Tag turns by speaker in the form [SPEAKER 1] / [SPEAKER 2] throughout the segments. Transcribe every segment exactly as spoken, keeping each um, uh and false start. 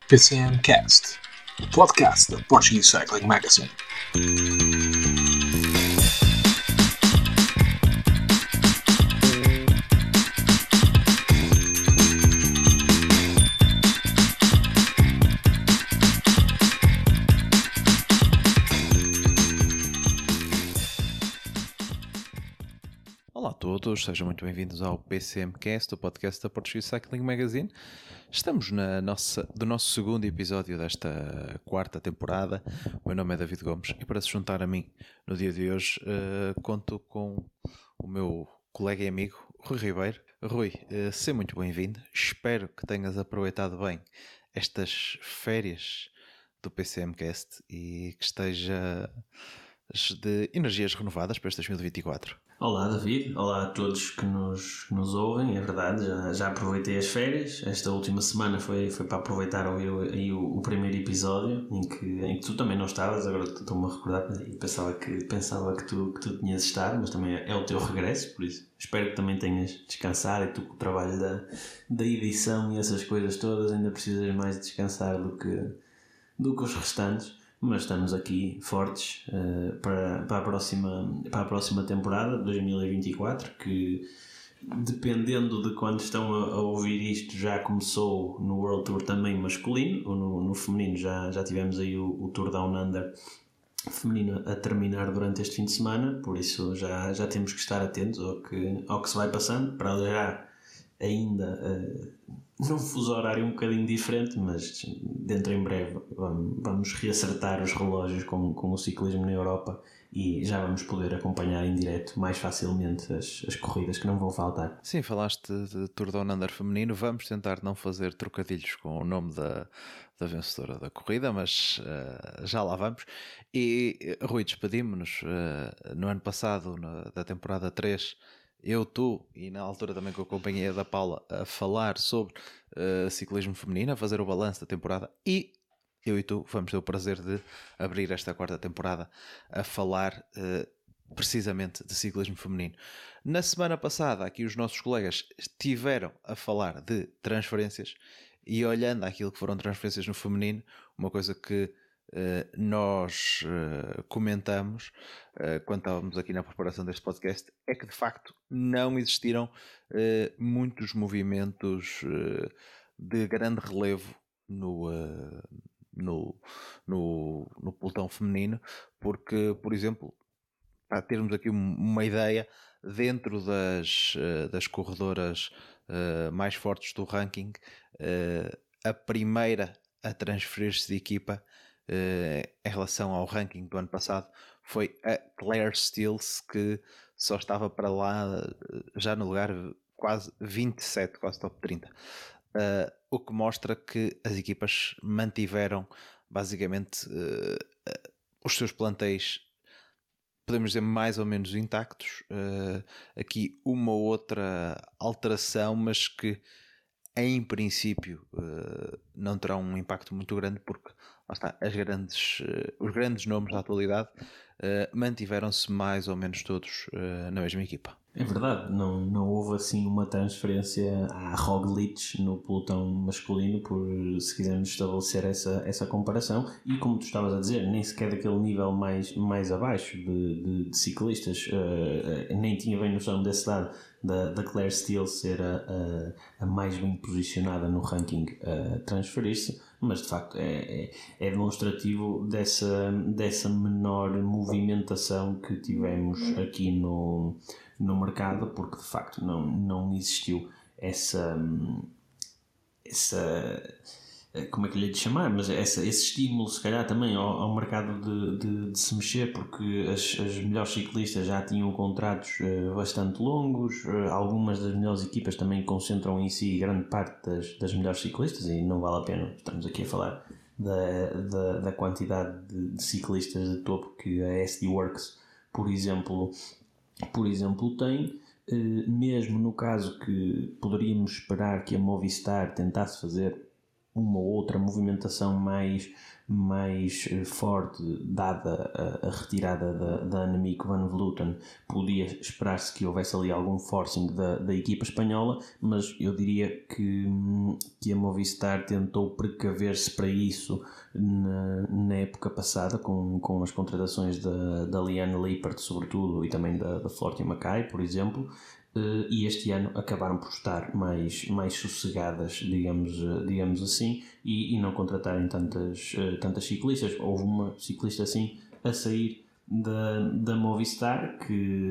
[SPEAKER 1] P C M Cast, o podcast da Portuguese Cycling Magazine.
[SPEAKER 2] Olá a todos, sejam muito bem-vindos ao P C M Cast, o podcast da Portuguese Cycling Magazine. Estamos na nossa, do nosso segundo episódio desta quarta temporada. O meu nome é David Gomes e para se juntar a mim no dia de hoje uh, conto com o meu colega e amigo Rui Ribeiro. Rui, uh, seja muito bem-vindo. Espero que tenhas aproveitado bem estas férias do P C M Cast e que estejas de energias renovadas para este dois mil e vinte e quatro.
[SPEAKER 3] Olá David, olá a todos que nos, que nos ouvem, é verdade, já, já aproveitei as férias, esta última semana foi, foi para aproveitar ouvir o, aí o, o primeiro episódio em que, em que tu também não estavas, agora estou-me a recordar e pensava, que, pensava que, tu, que tu tinhas estado, mas também é, é o teu regresso, por isso espero que também tenhas descansado e tu com o trabalho da, da edição e essas coisas todas ainda precisas mais de descansar do que, do que os restantes. Mas estamos aqui fortes uh, para, para, a próxima, para a próxima temporada, dois mil e vinte e quatro, que dependendo de quando estão a, a ouvir isto, já começou no World Tour também masculino, ou no, no feminino já, já tivemos aí o, o Tour Down Under feminino a terminar durante este fim de semana, por isso já, já temos que estar atentos ao que, ao que se vai passando, para já ainda uh, num fuso horário um bocadinho diferente, mas dentro em breve vamos, vamos reacertar os relógios com, com o ciclismo na Europa e já vamos poder acompanhar em direto mais facilmente as, as corridas que não vão faltar.
[SPEAKER 2] Sim, falaste de Tour Down Under feminino, vamos tentar não fazer trocadilhos com o nome da, da vencedora da corrida, mas uh, já lá vamos. E Rui, despedimos-nos uh, no ano passado, na, da temporada três, eu, tu e na altura também com a companhia da Paula a falar sobre uh, ciclismo feminino, a fazer o balanço da temporada, e eu e tu vamos ter o prazer de abrir esta quarta temporada a falar uh, precisamente de ciclismo feminino. Na semana passada aqui os nossos colegas estiveram a falar de transferências e olhando aquilo que foram transferências no feminino, uma coisa que Uh, nós uh, comentamos uh, quando estávamos aqui na preparação deste podcast é que de facto não existiram uh, muitos movimentos uh, de grande relevo no, uh, no, no, no pelotão feminino, porque, por exemplo, para termos aqui uma ideia, dentro das, uh, das corredoras uh, mais fortes do ranking, uh, a primeira a transferir-se de equipa Uh, em relação ao ranking do ano passado foi a Claire Stills, que só estava para lá uh, já no lugar quase vinte e sete, quase top trinta, uh, o que mostra que as equipas mantiveram basicamente uh, uh, os seus plantéis, podemos dizer, mais ou menos intactos. Uh, aqui uma ou outra alteração, mas que em princípio uh, não terão um impacto muito grande, porque lá está, as grandes, uh, os grandes nomes da atualidade uh, mantiveram-se mais ou menos todos uh, na mesma equipa.
[SPEAKER 3] É verdade, não, não houve assim uma transferência à Roglic no pelotão masculino, por se quisermos estabelecer essa, essa comparação, e como tu estavas a dizer, nem sequer daquele nível mais, mais abaixo de, de, de ciclistas, uh, uh, nem tinha bem noção desse lado da, da Claire Stills ser a, a, a mais bem posicionada no ranking a transferir-se, mas de facto é, é, é demonstrativo dessa, dessa menor movimentação que tivemos aqui no, no mercado, porque de facto não, não existiu essa, essa, como é que lhe de chamar, mas essa, esse estímulo se calhar também ao, ao mercado de, de, de se mexer, porque as, as melhores ciclistas já tinham contratos uh, bastante longos, uh, algumas das melhores equipas também concentram em si grande parte das, das melhores ciclistas, e não vale a pena, estamos aqui a falar da, da, da quantidade de, de ciclistas de topo que a S D Works, por exemplo, por exemplo tem. Uh, mesmo no caso que poderíamos esperar que a Movistar tentasse fazer uma ou outra movimentação mais, mais forte, dada a, a retirada da, da Annemiek van Vleuten, podia esperar-se que houvesse ali algum forcing da, da equipa espanhola, mas eu diria que, que a Movistar tentou precaver-se para isso na, na época passada, com, com as contratações da, da Liane Lippert, sobretudo, e também da, da Floortje Mackaij, por exemplo. Uh, e este ano acabaram por estar mais, mais sossegadas, digamos, uh, digamos assim, e, e não contratarem tantas, uh, tantas ciclistas. Houve uma ciclista assim a sair da, da Movistar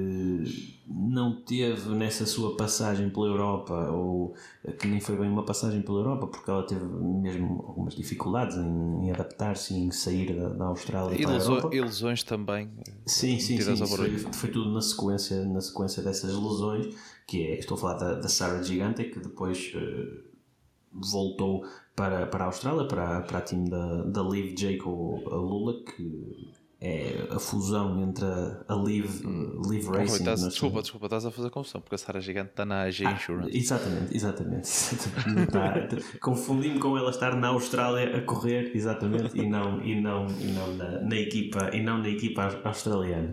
[SPEAKER 3] que não teve nessa sua passagem pela Europa, ou que nem foi bem uma passagem pela Europa, porque ela teve mesmo algumas dificuldades em, em adaptar-se e em sair da, da Austrália
[SPEAKER 2] e
[SPEAKER 3] para
[SPEAKER 2] lesões,
[SPEAKER 3] a Europa.
[SPEAKER 2] E lesões também.
[SPEAKER 3] Sim, sim, sim. Foi, foi tudo na sequência, na sequência dessas lesões, que é, estou a falar da, da Sara Gigante, que depois uh, voltou para, para a Austrália, para, para a time da, da Liv Jayco Alula, que é a fusão entre a Liv, hum. Liv Racing.
[SPEAKER 2] Oh, estás, desculpa, desculpa, estás a fazer confusão, porque a Sara Gigante está na A G
[SPEAKER 3] ah,
[SPEAKER 2] Insurance.
[SPEAKER 3] Exatamente, exatamente. Confundi-me com ela estar na Austrália a correr, exatamente, e não, e não, e não na, na equipa, e não na equipa australiana.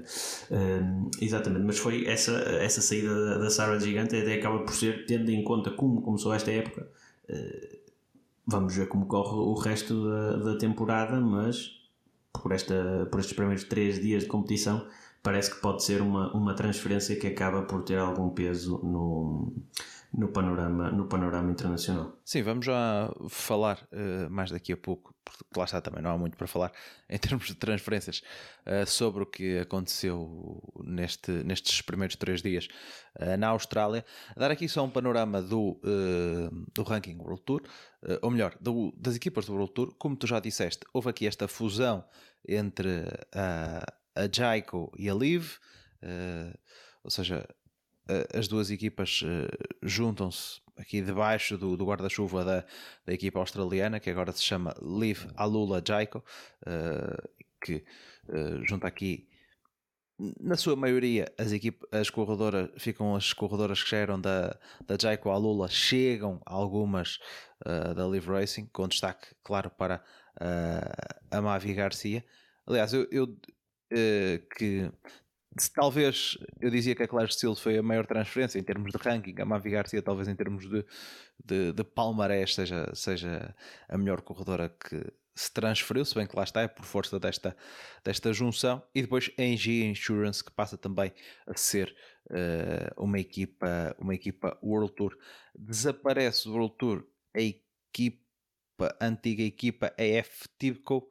[SPEAKER 3] Um, exatamente, mas foi essa, essa saída da, da Sara Gigante, até acaba por ser, tendo em conta como começou esta época. Uh, vamos ver como corre o resto da, da temporada, mas por, esta, por estes primeiros três dias de competição parece que pode ser uma, uma transferência que acaba por ter algum peso no, no, panorama, no panorama internacional.
[SPEAKER 2] Sim, vamos já falar uh, mais daqui a pouco, porque lá está, também não há muito para falar em termos de transferências, uh, sobre o que aconteceu neste, nestes primeiros três dias uh, na Austrália. Dar aqui só um panorama do, uh, do ranking World Tour, uh, ou melhor, do, das equipas do World Tour. Como tu já disseste, houve aqui esta fusão entre a, a Jayco e a Liv, uh, ou seja, uh, as duas equipas uh, juntam-se aqui debaixo do, do guarda-chuva da, da equipa australiana, que agora se chama Liv Alula Jayco, uh, que uh, junta aqui, na sua maioria, as, equipe, as corredoras, ficam as corredoras que já eram da, da Jayco Alula, chegam algumas uh, da Liv Racing, com destaque, claro, para uh, a Mavi Garcia. Aliás, eu, eu uh, que se, talvez eu dizia que a Claire Steele foi a maior transferência em termos de ranking, a Mavi Garcia talvez em termos de, de, de palmarés seja, seja a melhor corredora que se transferiu, se bem que lá está, é por força desta, desta junção. E depois a Engie Insurance, que passa também a ser uh, uma, equipa, uma equipa World Tour. Desaparece do World Tour a equipa, a antiga equipa A F Tibco,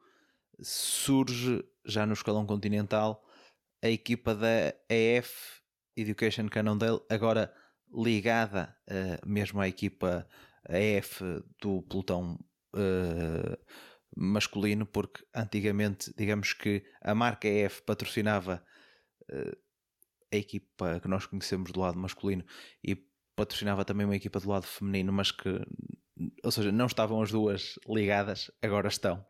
[SPEAKER 2] surge já no escalão continental a equipa da A F Education Cannondale, agora ligada uh, mesmo à equipa A F do pelotão uh, masculino, porque antigamente, digamos que a marca A F patrocinava uh, a equipa que nós conhecemos do lado masculino e patrocinava também uma equipa do lado feminino, mas que, ou seja, não estavam as duas ligadas, agora estão.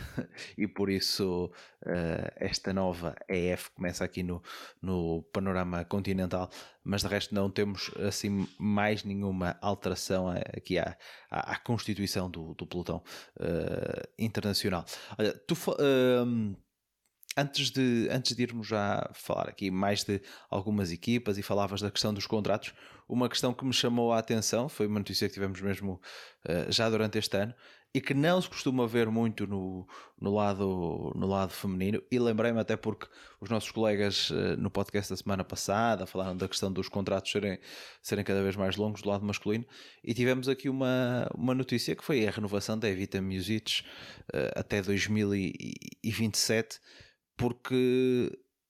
[SPEAKER 2] E por isso uh, esta nova A F começa aqui no, no panorama continental, mas de resto não temos assim mais nenhuma alteração aqui à, à, à constituição do, do pelotão uh, internacional. Olha, tu uh, Antes de, antes de irmos já falar aqui mais de algumas equipas e falavas da questão dos contratos, uma questão que me chamou a atenção, foi uma notícia que tivemos mesmo uh, já durante este ano e que não se costuma ver muito no, no, lado, no lado feminino, e lembrei-me até porque os nossos colegas uh, no podcast da semana passada falaram da questão dos contratos serem, serem cada vez mais longos do lado masculino, e tivemos aqui uma, uma notícia que foi a renovação da Evita Music uh, até dois mil e vinte e sete, porque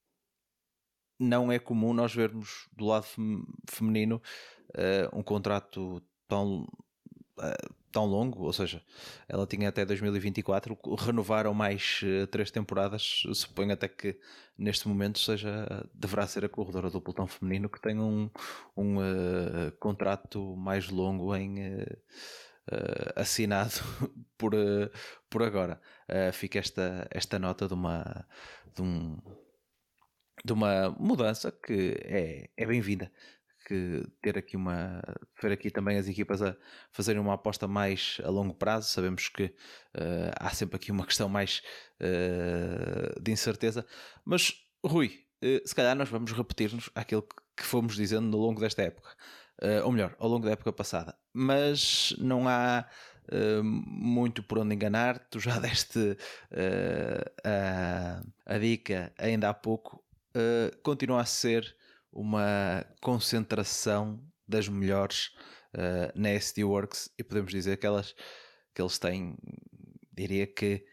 [SPEAKER 2] não é comum nós vermos do lado feminino uh, um contrato tão, uh, tão longo, ou seja, ela tinha até dois mil e vinte e quatro, renovaram mais uh, três temporadas. Suponho até que neste momento seja, deverá ser a corredora do pelotão feminino que tem um, um uh, contrato mais longo em... Uh, Uh, assinado por, uh, por agora. Uh, fica esta, esta nota de uma, de, um, de uma mudança que é, é bem-vinda, que ter aqui uma ver aqui também as equipas a fazerem uma aposta mais a longo prazo. Sabemos que uh, há sempre aqui uma questão mais uh, de incerteza, mas Rui, uh, se calhar nós vamos repetir-nos aquilo que, que fomos dizendo no longo desta época, uh, ou melhor, ao longo da época passada, mas não há uh, muito por onde enganar. Tu já deste uh, a, a dica ainda há pouco. Uh, continua a ser uma concentração das melhores uh, na S D Works, e podemos dizer que, elas, que eles têm, diria que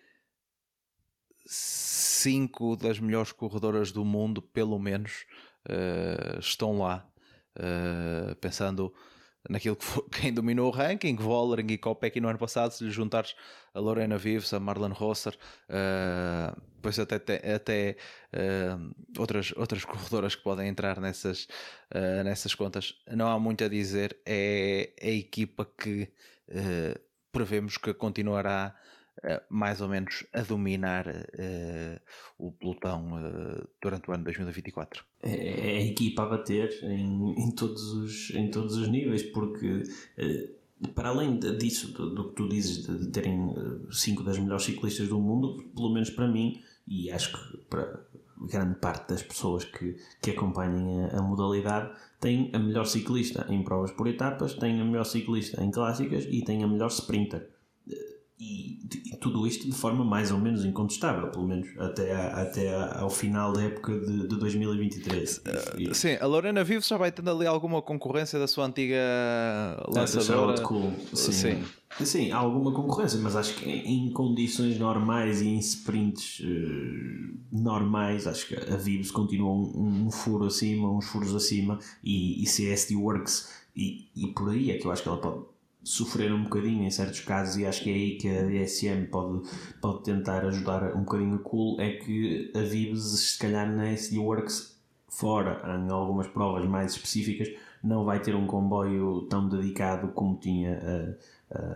[SPEAKER 2] cinco das melhores corredoras do mundo, pelo menos, uh, estão lá. Uh, pensando naquilo que foi, quem dominou o ranking, Vollering e Kopecky no ano passado, se lhe juntares a Lorena Vives, a Marlene Rosser, uh, depois até, até uh, outras, outras corredoras que podem entrar nessas, uh, nessas contas, não há muito a dizer. É a equipa que uh, prevemos que continuará uh, mais ou menos a dominar uh, o pelotão uh, durante o ano dois mil e vinte e quatro.
[SPEAKER 3] É a equipa a bater em, em, todos, os, em todos os níveis, porque uh, para além disso, do, do que tu dizes de, de terem uh, cinco das melhores ciclistas do mundo, pelo menos para mim, e acho que para grande parte das pessoas que, que acompanhem a, a modalidade, tem a melhor ciclista em provas por etapas, tem a melhor ciclista em clássicas e tem a melhor sprinter. E, e tudo isto de forma mais ou menos incontestável, pelo menos até, a, até a, ao final da época de, de dois mil e vinte e três. E,
[SPEAKER 2] sim, a Lorena Vives já vai tendo ali alguma concorrência da sua antiga lançadora.
[SPEAKER 3] Da Cool. Sim. Sim. Sim, há alguma concorrência, mas acho que em condições normais e em sprints uh, normais, acho que a Vives continua um, um furo acima, uns furos acima, e, e se a S D Works e, e por aí é que eu acho que ela pode sofrer um bocadinho em certos casos, e acho que é aí que a D S M pode, pode tentar ajudar um bocadinho a Cool. É que a Vives, se calhar na S D Works, fora em algumas provas mais específicas, não vai ter um comboio tão dedicado como tinha a, a,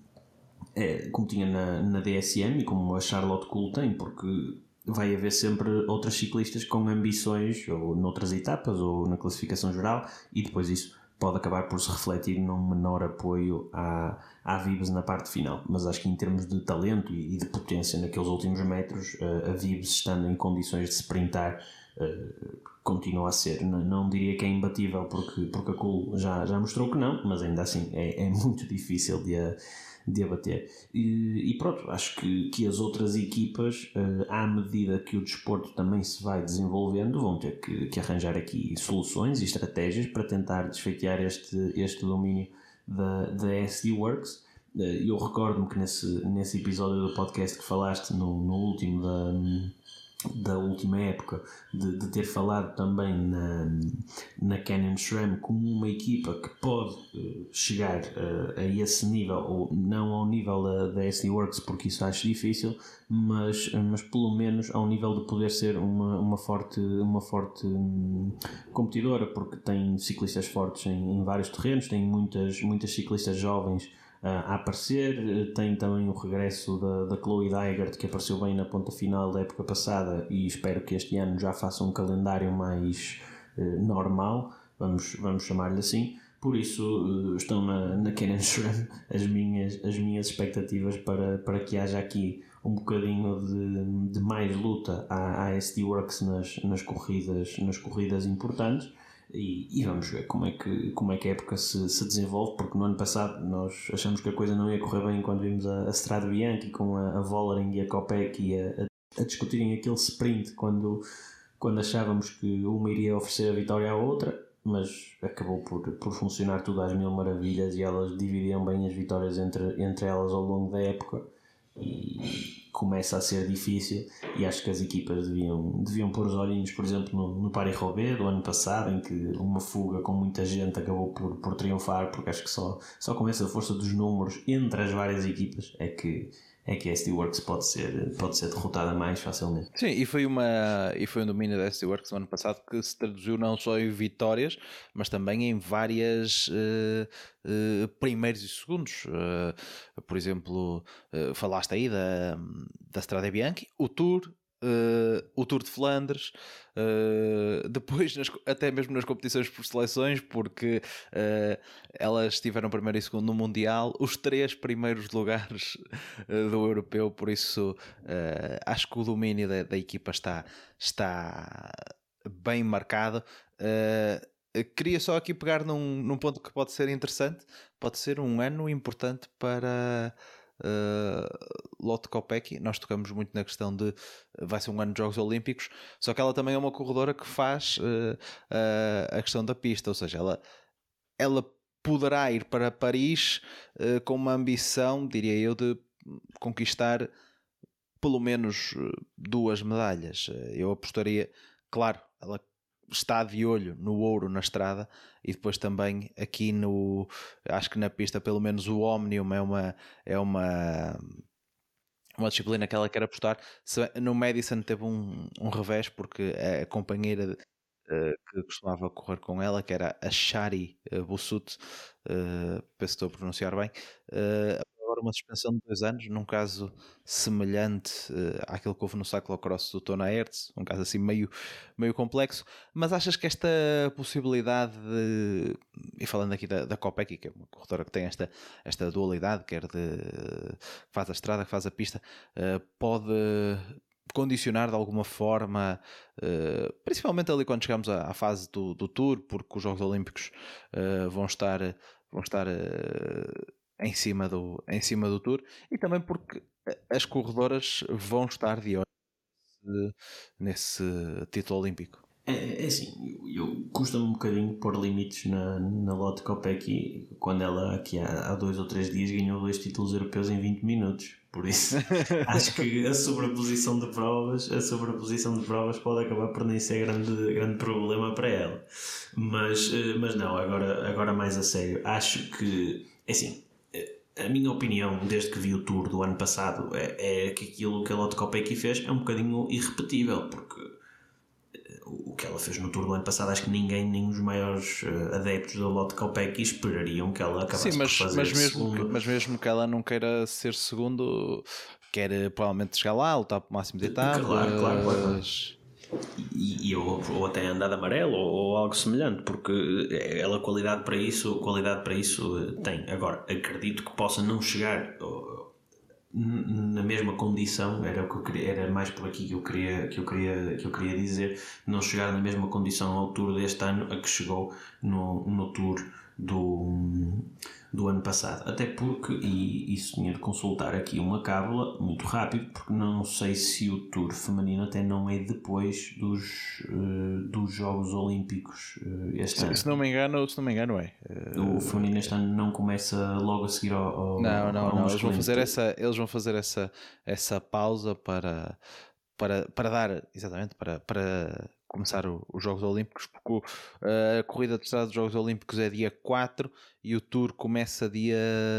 [SPEAKER 3] a, como tinha na, na D S M e como a Charlotte Cool tem, porque vai haver sempre outras ciclistas com ambições ou noutras etapas ou na classificação geral, e depois isso pode acabar por se refletir num menor apoio à, à Vives na parte final. Mas acho que em termos de talento e de potência naqueles últimos metros, a Vives, estando em condições de sprintar, continua a ser, não, não diria que é imbatível, porque, porque a Cool já, já mostrou que não, mas ainda assim é, é muito difícil de a, de abater. E, e pronto, acho que, que as outras equipas, à medida que o desporto também se vai desenvolvendo, vão ter que, que arranjar aqui soluções e estratégias para tentar desfeitear este, este domínio da, da S D Works. Eu recordo-me que nesse, nesse episódio do podcast que falaste, no, no último da... da última época, de, de ter falado também na, na Canyon SRAM como uma equipa que pode uh, chegar uh, a esse nível, ou não ao nível da, da S D Works, porque isso acho difícil, mas, mas pelo menos ao nível de poder ser uma, uma forte, uma forte um, competidora, porque tem ciclistas fortes em, em vários terrenos, tem muitas, muitas ciclistas jovens a aparecer. Tem também o regresso da, da Chloe Dygert, que apareceu bem na ponta final da época passada, e espero que este ano já faça um calendário mais eh, normal, vamos, vamos chamar-lhe assim. Por isso eh, estão na, na Canyon SRAM as minhas, as minhas expectativas para, para que haja aqui um bocadinho de, de mais luta à, à S D Works nas, nas, corridas, nas corridas importantes. E, e vamos ver como é que, como é que a época se, se desenvolve, porque no ano passado nós achamos que a coisa não ia correr bem quando vimos a, a Strade Bianchi com a, a Vollering e a Kopecky a, a, a discutirem aquele sprint quando, quando achávamos que uma iria oferecer a vitória à outra, mas acabou por, por funcionar tudo às mil maravilhas e elas dividiam bem as vitórias entre, entre elas ao longo da época. E começa a ser difícil, e acho que as equipas deviam, deviam pôr os olhinhos, por exemplo, no, no Paris-Roubaix do ano passado, em que uma fuga com muita gente acabou por, por triunfar, porque acho que só, só com essa força dos números entre as várias equipas é que, é que a S D Works pode ser, pode ser derrotada mais facilmente.
[SPEAKER 2] Sim, e foi, uma, e foi um domínio da S D Works no ano passado que se traduziu não só em vitórias, mas também em várias uh, uh, primeiros e segundos. Uh, por exemplo, uh, falaste aí da, da Strade Bianchi, o Tour, uh, o Tour de Flandres, uh, depois nas, até mesmo nas competições por seleções, porque uh, elas estiveram primeiro e segundo no Mundial, os três primeiros lugares uh, do Europeu, por isso uh, acho que o domínio da, da equipa está, está bem marcado. Uh, Queria só aqui pegar num, num ponto que pode ser interessante. Pode ser um ano importante para uh, Lotte Kopecky. Nós tocamos muito na questão de vai ser um ano de Jogos Olímpicos, só que ela também é uma corredora que faz uh, uh, a questão da pista, ou seja, ela, ela poderá ir para Paris uh, com uma ambição, diria eu, de conquistar pelo menos duas medalhas. Eu apostaria, claro, ela está de olho no ouro na estrada e depois também aqui no, acho que na pista pelo menos o Omnium é uma é uma uma disciplina que ela quer apostar. No Madison teve um, um revés porque a companheira uh, que costumava correr com ela, que era a Shari uh, Bossut, uh, penso que estou a pronunciar bem, uh, agora uma suspensão de dois anos, num caso semelhante uh, àquilo que houve no cyclocross do Tona Hertz, um caso assim meio, meio complexo. Mas achas que esta possibilidade de, e falando aqui da, da Kopecky, que é uma corredora que tem esta, esta dualidade, quer de que faz a estrada, que faz a pista, uh, pode condicionar de alguma forma, uh, principalmente ali quando chegamos à, à fase do, do Tour, porque os Jogos Olímpicos uh, vão estar, vão estar uh, em, cima do, em cima do Tour, e também porque as corredoras vão estar de olho nesse título olímpico.
[SPEAKER 3] É, é assim, eu, eu custa-me um bocadinho pôr limites na, na Lotte Kopecky quando ela aqui há, há dois ou três dias ganhou dois títulos europeus em vinte minutos. Por isso acho que a sobreposição de provas a sobreposição de provas pode acabar por nem ser grande, grande problema para ela. Mas, mas não, agora, agora mais a sério, acho que é assim, a minha opinião desde que vi o Tour do ano passado é, é que aquilo que a Lotte Kopecky fez é um bocadinho irrepetível, porque o que ela fez no Tour do ano passado, acho que ninguém, nem os maiores uh, adeptos da Lotte Kopecky esperariam que ela acabasse
[SPEAKER 2] Sim, mas,
[SPEAKER 3] por fazer
[SPEAKER 2] mas mesmo
[SPEAKER 3] segundo.
[SPEAKER 2] Que, mas mesmo que ela não queira ser segundo, quer provavelmente chegar lá, lutar para o máximo de etapas.
[SPEAKER 3] Claro, claro, claro. E, e ou, ou até andar de amarelo ou, ou algo semelhante, porque ela qualidade para isso, qualidade para isso tem. Agora, acredito que possa não chegar na mesma condição, era o que eu queria, era mais por aqui que eu queria que eu queria que eu queria dizer, não chegar na mesma condição ao Tour deste ano a que chegou no, no Tour do, do ano passado, até porque, e isso tinha de consultar aqui uma cábula muito rápido, porque não sei se o Tour feminino até não é depois dos, uh, dos Jogos Olímpicos uh, este
[SPEAKER 2] se,
[SPEAKER 3] ano.
[SPEAKER 2] Se não me engano, se não me engano é.
[SPEAKER 3] O feminino este ano não começa logo a seguir ao, ao
[SPEAKER 2] Não, não,
[SPEAKER 3] ao
[SPEAKER 2] não. Eles vão fazer
[SPEAKER 3] masculino.
[SPEAKER 2] essa, eles vão fazer essa, essa pausa para, para, para dar, exatamente, para, para começar o, os Jogos Olímpicos, porque o, a corrida de estrada dos Jogos Olímpicos é dia quatro e o Tour começa dia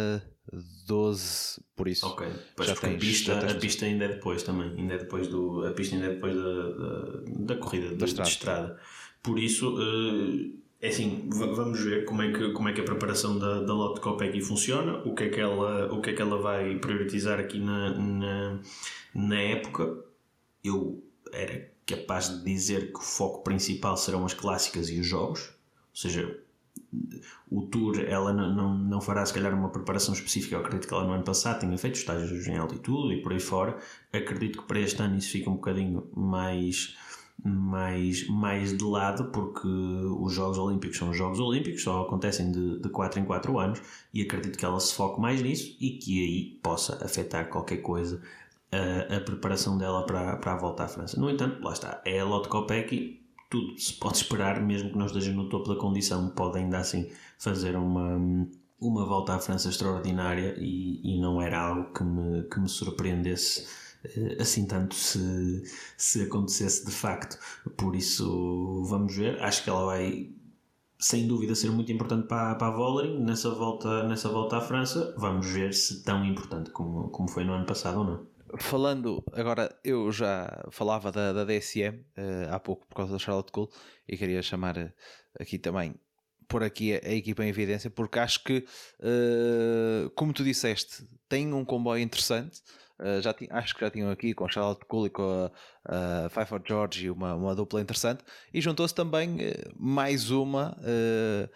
[SPEAKER 2] doze, por isso.
[SPEAKER 3] Ok, pois
[SPEAKER 2] já
[SPEAKER 3] porque
[SPEAKER 2] tens,
[SPEAKER 3] a, pista,
[SPEAKER 2] já tens...
[SPEAKER 3] a pista ainda é depois também, ainda é depois do, a pista ainda é depois da, da, da corrida de,
[SPEAKER 2] da estrada.
[SPEAKER 3] de estrada. Por isso, é assim, vamos ver como é que, como é que a preparação da, da Lotte Kopecky funciona, o que, é que ela, o que é que ela vai priorizar aqui na, na, na época. Eu era capaz de dizer que o foco principal serão as clássicas e os jogos, ou seja, o Tour ela não, não, não fará se calhar uma preparação específica. Eu acredito que ela no ano passado tinha feito estágios em altitude e por aí fora. Acredito que para este ano isso fica um bocadinho mais, mais, mais de lado, porque os Jogos Olímpicos são os Jogos Olímpicos, só acontecem de, de quatro em quatro anos, e acredito que ela se foque mais nisso e que aí possa afetar qualquer coisa a, a preparação dela para, para a volta à França. No entanto, lá está, é a Lotte Kopecky, tudo se pode esperar, mesmo que não esteja no topo da condição, pode ainda assim fazer uma, uma volta à França extraordinária, e, e não era algo que me, que me surpreendesse assim tanto se, se acontecesse de facto. Por isso vamos ver, acho que ela vai sem dúvida ser muito importante para, para a Vollering nessa volta, nessa volta à França. Vamos ver se tão importante como, como foi no ano passado ou não.
[SPEAKER 2] Falando agora, eu já falava da, da D S M uh, há pouco por causa da Charlotte Cole, e queria chamar aqui também pôr aqui a, a equipa em evidência, porque acho que, uh, como tu disseste, tem um comboio interessante. Uh, já tinha, acho que já tinham aqui com a Charlotte Cool e com a, a Five for George uma, uma dupla interessante, e juntou-se também uh, mais uma uh,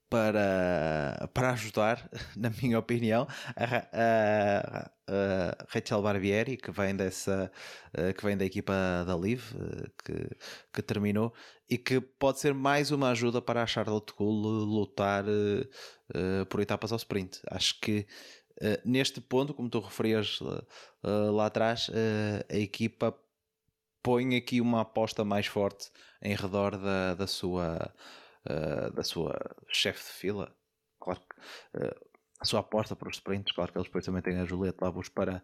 [SPEAKER 2] para, para ajudar, na minha opinião, a, a, a Rachel Barbieri, que vem, dessa, uh, que vem da equipa da Liv, uh, que, que terminou, e que pode ser mais uma ajuda para a Charlotte Cool lutar uh, uh, por etapas ao sprint. Acho que Uh, neste ponto, como tu referias uh, uh, lá atrás, uh, a equipa põe aqui uma aposta mais forte em redor da, da sua uh, da sua chefe de fila. Claro que uh, a sua aposta para os sprints, claro que eles depois também têm a Juliette Labus para,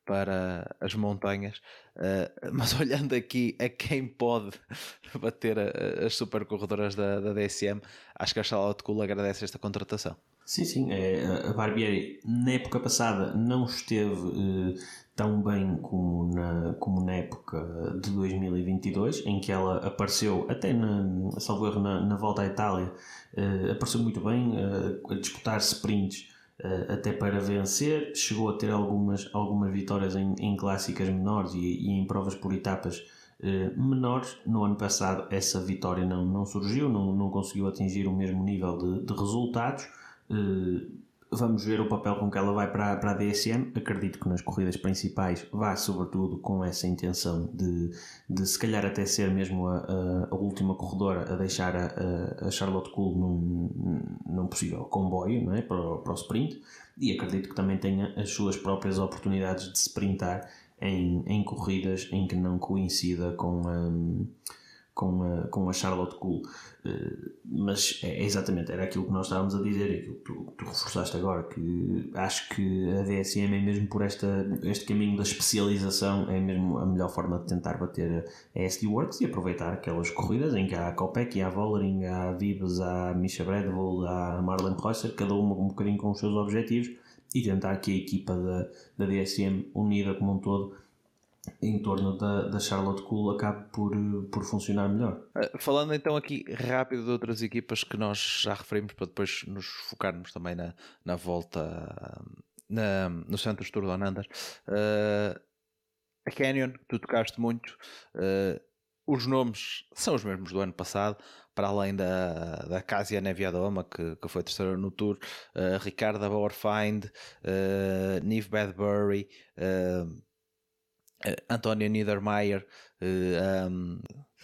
[SPEAKER 2] para as montanhas, uh, mas olhando aqui a quem pode bater a, a, as super corredoras da, da D S M, acho que a Charlotte Cool agradece esta contratação.
[SPEAKER 3] Sim, sim, é, a Barbieri na época passada não esteve eh, tão bem como na, como na época de dois mil e vinte e dois, em que ela apareceu até na, salvo erro, na, na volta à Itália, eh, apareceu muito bem eh, a disputar sprints eh, até para vencer, chegou a ter algumas, algumas vitórias em, em clássicas menores e, e em provas por etapas eh, menores. No ano passado essa vitória não, não surgiu, não, não conseguiu atingir o mesmo nível de, de resultados. Uh, vamos ver o papel com que ela vai para, para a D S M. Acredito que nas corridas principais vá sobretudo com essa intenção de, de se calhar até ser mesmo a, a, a última corredora a deixar a, a Charlotte Cool num, num possível comboio, não é? para, o, para o sprint, e acredito que também tenha as suas próprias oportunidades de sprintar em, em corridas em que não coincida com a Com a, com a Charlotte Cool. Uh, mas é, é exatamente, era aquilo que nós estávamos a dizer, aquilo que tu, tu reforçaste agora, que acho que a D S M é mesmo por esta, este caminho da especialização, é mesmo a melhor forma de tentar bater a S D Works e aproveitar aquelas corridas em que há a Kopecky, há a Vollering, há a Vibes, há a Misha Bradwell, há a Marlene Reusser, cada uma um bocadinho com os seus objetivos, e tentar que a equipa da, da D S M, unida como um todo, em torno da, da Charlotte Cool, acabe por, por funcionar melhor.
[SPEAKER 2] Falando então aqui rápido de outras equipas que nós já referimos, para depois nos focarmos também na, na volta na, no Santos Tour Down Under, uh, a Canyon, que tu tocaste muito, uh, os nomes são os mesmos do ano passado, para além da, da Kasia Neviadoma, que, que foi terceira no Tour, uh, Ricarda Bauerfeind, uh, Niamh Bradbury, uh, Uh, Antónia Niedermayer, uh, um,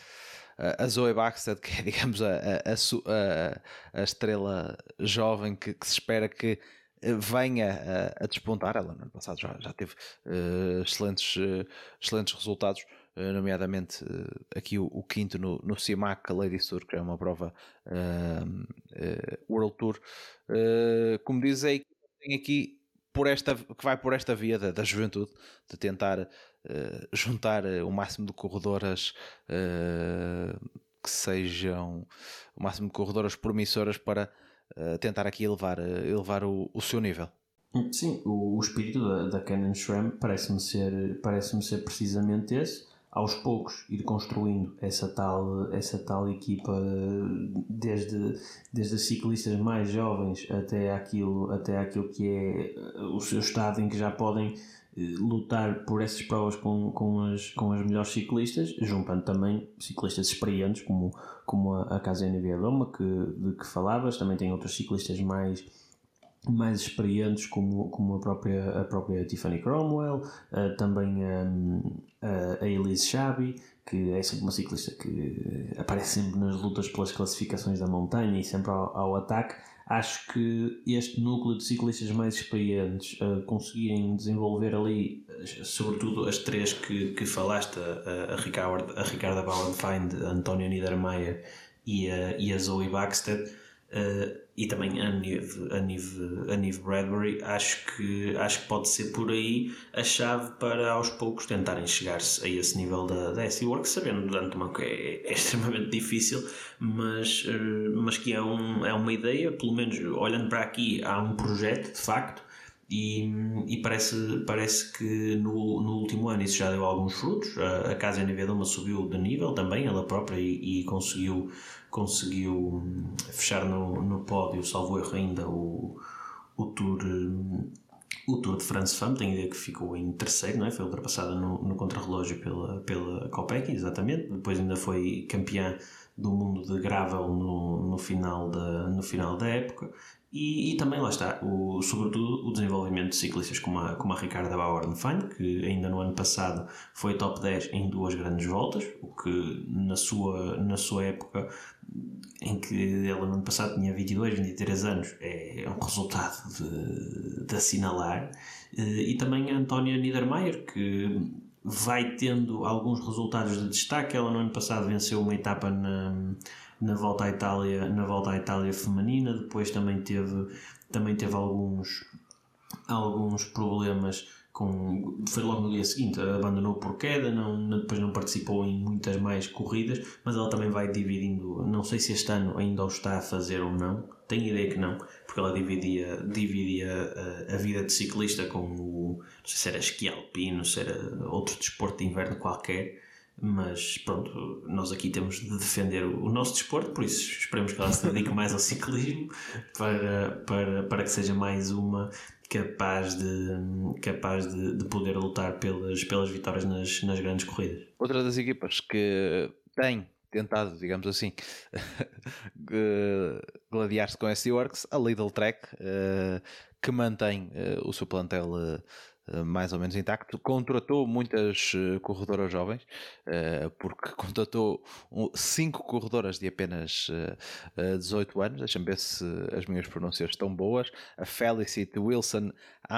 [SPEAKER 2] a Zoe Bachstedt, que é, digamos, a, a, a, a estrela jovem que, que se espera que venha a, a despontar. Ela no ano passado já, já teve uh, excelentes, uh, excelentes resultados, uh, nomeadamente uh, aqui o, o quinto no, no CIMAC, a Ladies Tour, que é uma prova uh, uh, World Tour. Uh, como diz aí, tem aqui por esta, que vai por esta via da, da juventude, de tentar uh, juntar uh, o máximo de corredoras uh, que sejam o máximo de corredoras promissoras para uh, tentar aqui elevar, uh, elevar o, o seu nível.
[SPEAKER 3] Sim, o, o espírito da, da Canyon SRAM parece-me ser, parece-me ser precisamente esse. Aos poucos ir construindo essa tal, essa tal equipa, desde, desde as ciclistas mais jovens até aquilo, até aquilo que é o seu estado em que já podem lutar por essas provas com, com, as, com as melhores ciclistas, juntando também ciclistas experientes como, como a, a Kasia Neviadoma, que, de que falavas. Também tem outros ciclistas mais mais experientes como, como a, própria, a própria Tiffany Cromwell, uh, também um, a, a Elise Chabi, que é sempre uma ciclista que aparece sempre nas lutas pelas classificações da montanha e sempre ao, ao ataque. Acho que este núcleo de ciclistas mais experientes uh, conseguirem desenvolver ali, sobretudo as três que, que falaste, a, a, Ricardo, a Ricarda Bauernfeind, a Antónia Niedermayer e a, e a Zoe Bachstedt, uh, e também a Niamh, a Niamh, a Niamh Bradbury, acho que, acho que pode ser por aí a chave para aos poucos tentarem chegar-se a esse nível da, da S D Works, sabendo de antemão que é, é extremamente difícil, mas, mas que é, um, é uma ideia, pelo menos olhando para aqui há um projeto de facto. E, e parece, parece que no, no último ano isso já deu alguns frutos. A, a Kasia Neviadoma subiu de nível também, ela própria, e, e conseguiu, conseguiu fechar no, no pódio, salvo erro ainda, o, o Tour... O Tour de France Femme, tenho ideia que ficou em terceiro, não é? Foi ultrapassada no, no contrarrelógio pela, pela Kopecky, exatamente. Depois ainda foi campeã do mundo de gravel no, no, final, da, no final da época. E, e também lá está, o, sobretudo o desenvolvimento de ciclistas como a, como a Ricarda Bauernfeind, que ainda no ano passado foi top dez em duas grandes voltas, o que na sua, na sua época, em que ela no ano passado tinha vinte e dois, vinte e três anos, é um resultado de, de assinalar. E também a Antónia Niedermayer, que vai tendo alguns resultados de destaque. Ela no ano passado venceu uma etapa na, na, Volta à Itália, na Volta à Itália feminina, depois também teve, também teve alguns, alguns problemas com, foi logo no dia seguinte, abandonou por queda, não, depois não participou em muitas mais corridas, mas ela também vai dividindo, não sei se este ano ainda o está a fazer ou não, tenho ideia que não, porque ela dividia, dividia a, a vida de ciclista com o, não sei se era esqui alpino, se era outro desporto de inverno qualquer, mas pronto, nós aqui temos de defender o, o nosso desporto, por isso esperemos que ela se dedique mais ao ciclismo para, para, para que seja mais uma capaz de, capaz de, de poder lutar pelas, pelas vitórias nas, nas grandes corridas.
[SPEAKER 2] Outra das equipas que tem tentado, digamos assim, gladiar-se com a S D Works, a Lidl Trek, que mantém o seu plantel mais ou menos intacto, contratou muitas corredoras jovens, porque contratou cinco corredoras de apenas dezoito anos. Deixa-me ver se as minhas pronúncias estão boas. A Felicity Wilson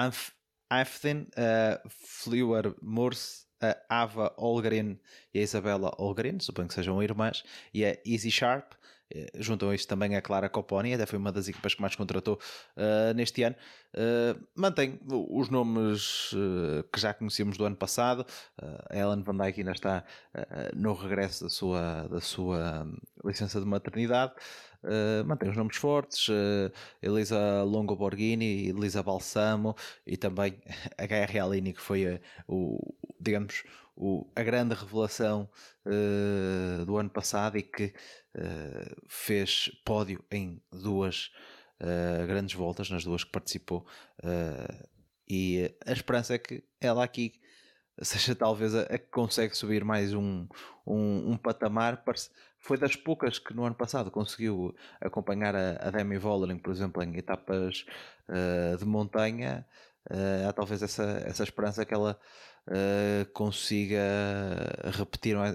[SPEAKER 2] Aftin, a Fleur Morse, a Ava Olgren e a Isabella Olgren, suponho que sejam irmãs, e a Easy Sharp. Juntam a isto também a Clara Copponi, até foi uma das equipas que mais contratou uh, neste ano. Uh, mantém os nomes uh, que já conhecíamos do ano passado. Uh, a Ellen Van Dijk ainda está uh, no regresso da sua, da sua um, licença de maternidade. Uh, mantém os nomes fortes, uh, Elisa Longo Borghini, Elisa Balsamo e também a Gaia Realini, que foi uh, o, digamos, o, a grande revelação uh, do ano passado e que uh, fez pódio em duas uh, grandes voltas, nas duas que participou, uh, e a esperança é que ela aqui seja talvez a, a que consegue subir mais um, um, um patamar. Foi das poucas que no ano passado conseguiu acompanhar a, a Demi Vollering, por exemplo, em etapas uh, de montanha. Uh, há talvez essa, essa esperança que ela uh, consiga repetir uh,